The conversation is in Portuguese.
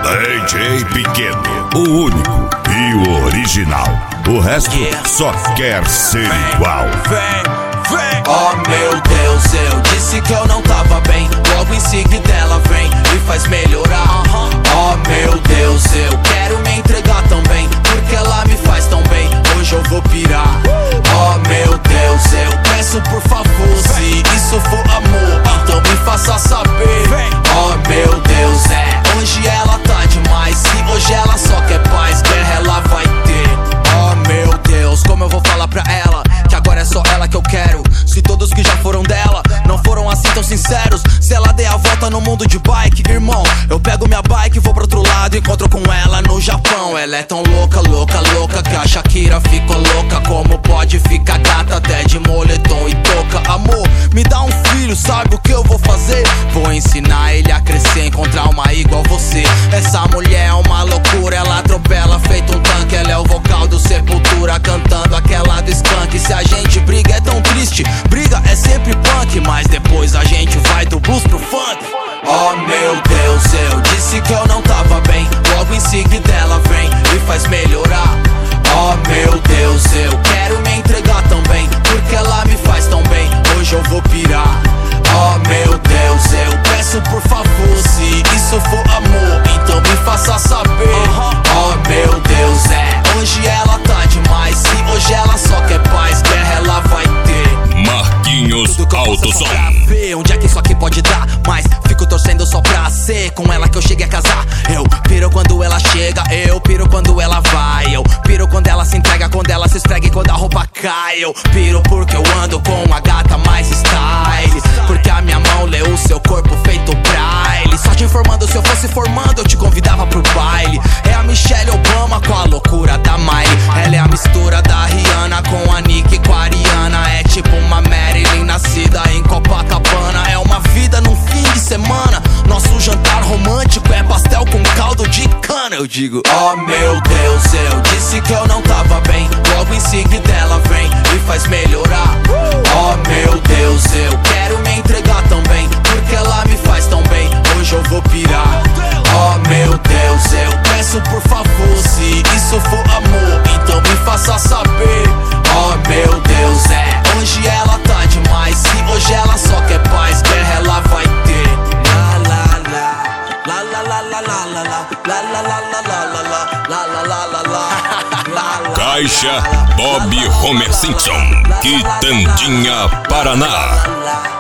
DJ Pequeno, o único e o original. O resto só quer ser igual. Vem. Oh meu Deus, eu disse que eu não tava bem. Logo em seguida ela vem e faz melhorar. Oh meu Deus, eu quero me entregar também, porque ela me faz tão bem. Hoje eu vou pirar. Oh meu Deus, eu peço por favor, se isso for amor, então me faça saber. Oh meu Deus, hoje ela tá demais. Se hoje ela só quer paz, guerra ela vai ter. Oh meu Deus, como eu vou falar pra ela que agora é só ela que eu quero? Se todos que já foram dela não foram assim tão sinceros. Se ela der a volta no mundo de bike, irmão, eu pego minha bike e vou pro outro lado. Encontro com ela no Japão. Ela é tão louca, louca, louca, que a Shakira ficou louca. Como pode ficar gata até de moletom e touca? Amor, me dá um filho, sabe o que eu vou fazer? Vou ensinar ele a crescer, encontrar uma igual você. Essa mulher é uma loucura, ela atropela feito um tanque. Ela é o vocal do Sepultura, cantando aquela do Skank. Se a gente briga é tão triste, briga é sempre punk, mas depois a gente vai do blues pro funk. Oh meu Deus, eu disse que eu não tava bem. Logo em seguida ela vem e faz melhorar. Oh meu Deus, eu quero me entregar também, porque ela me faz tão bem. Hoje eu vou pirar. Oh meu Deus, eu peço por favor, se isso for amor, então me faça saber. Oh meu Deus, hoje ela tá demais. Se hoje ela só quer paz, guerra ela vai ter. Marquinhos Autosom. Onde é que isso aqui pode dar? Mas fico torcendo só pra ser com ela que eu chegue a casar. Eu piro quando ela chega, eu piro quando ela vai. Eu piro quando ela se entrega, quando ela se esfrega e quando a roupa cai. Eu piro porque eu ando com a gata mais style, porque a minha mão lê o seu corpo feito braille. Só te informando, se eu fosse formando eu te convidava pro baile. É a Michelle Obama com a loucura da Miley. Ela é a mistura da Rihanna com a Nicki, com a Ariana. É tipo uma Marilyn nascida em Copacabana. É uma vida num fim de semana. Nosso jantar romântico é pastel com caldo de cana. Eu digo, oh meu Deus, eu disse que eu não tava bem. Logo em seguida ela vem e faz melhorar. Oh meu Deus, eu quero me entregar também, porque ela me faz tão bem. Hoje eu vou pirar. Oh meu Deus, eu peço por favor, se isso for amor, então me faça saber. Oh meu Deus, hoje ela tá demais. Se hoje ela só quer paz, guerra ela vai ter. La la la, la la la la la la la la la la la la la la. Caixa Bob Homer Simpson, Quitandinha, Paraná.